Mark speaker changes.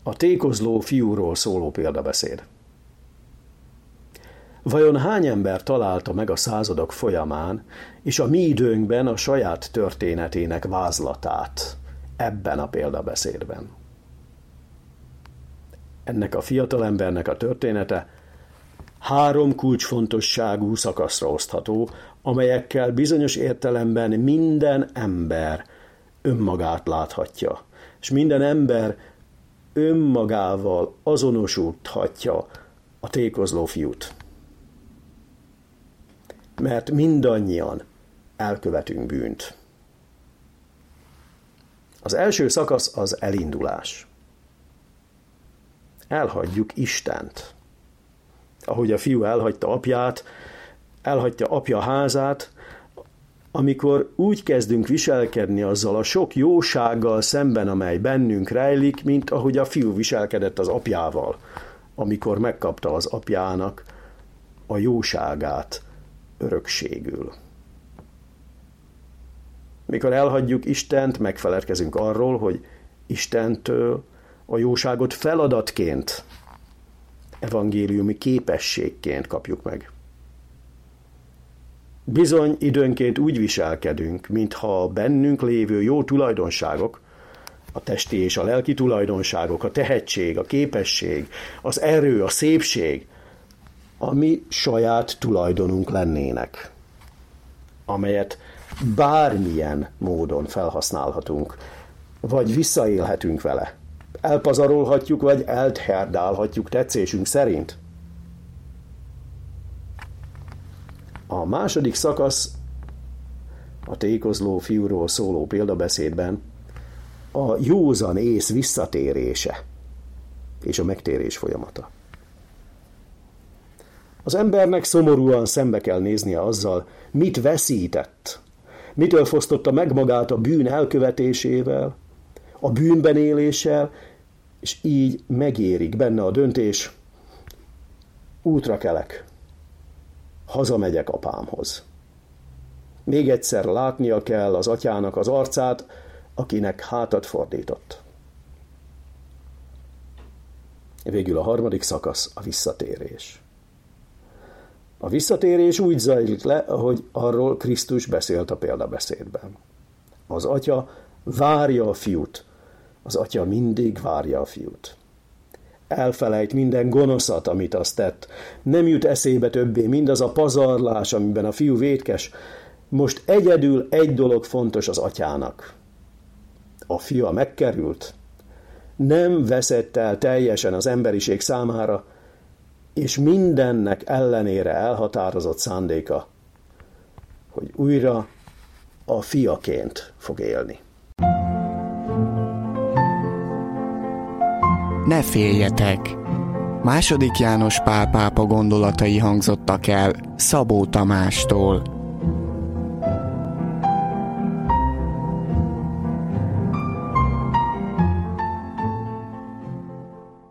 Speaker 1: A tékozló fiúról szóló példabeszéd. Vajon hány ember találta meg a századok folyamán, és a mi időnkben a saját történetének vázlatát ebben a példabeszédben? Ennek a fiatalembernek a története 3 kulcsfontosságú szakaszra osztható, amelyekkel bizonyos értelemben minden ember önmagát láthatja, és minden ember önmagával azonosíthatja a tékozló fiút. Mert mindannyian elkövetünk bűnt. Az első szakasz az elindulás. Elhagyjuk Istent. Ahogy a fiú elhagyta apját, elhagyta apja házát, amikor úgy kezdünk viselkedni azzal a sok jósággal szemben, amely bennünk rejlik, mint ahogy a fiú viselkedett az apjával, amikor megkapta az apjának a jóságát örökségül. Mikor elhagyjuk Istent, megfeledkezünk arról, hogy Istentől a jóságot feladatként, evangéliumi képességként kapjuk meg. Bizony időnként úgy viselkedünk, mintha a bennünk lévő jó tulajdonságok, a testi és a lelki tulajdonságok, a tehetség, a képesség, az erő, a szépség, a mi saját tulajdonunk lennének, amelyet bármilyen módon felhasználhatunk, vagy visszaélhetünk vele. Elpazarolhatjuk, vagy eltherdálhatjuk tetszésünk szerint. A második szakasz a tékozló fiúról szóló példabeszédben a józan ész visszatérése és a megtérés folyamata. Az embernek szomorúan szembe kell néznie azzal, mit veszített, mitől fosztotta meg magát a bűn elkövetésével, a bűnben éléssel, és így megérik benne a döntés, útra kelek, hazamegyek apámhoz. Még egyszer látnia kell az atyának az arcát, akinek hátat fordított. Végül a harmadik szakasz a visszatérés. A visszatérés úgy zajlik le, ahogy arról Krisztus beszélt a példabeszédben. Az atya várja a fiút. Az atya mindig várja a fiút. Elfelejt minden gonoszat, amit azt tett. Nem jut eszébe többé mindaz a pazarlás, amiben a fiú vétkes. Most egyedül egy dolog fontos az atyának. A fia megkerült, nem veszett el teljesen az emberiség számára, és mindennek ellenére elhatározott szándéka, hogy újra a fiaként fog élni.
Speaker 2: Ne féljetek! II. János Pál pápa gondolatai hangzottak el Szabó Tamástól.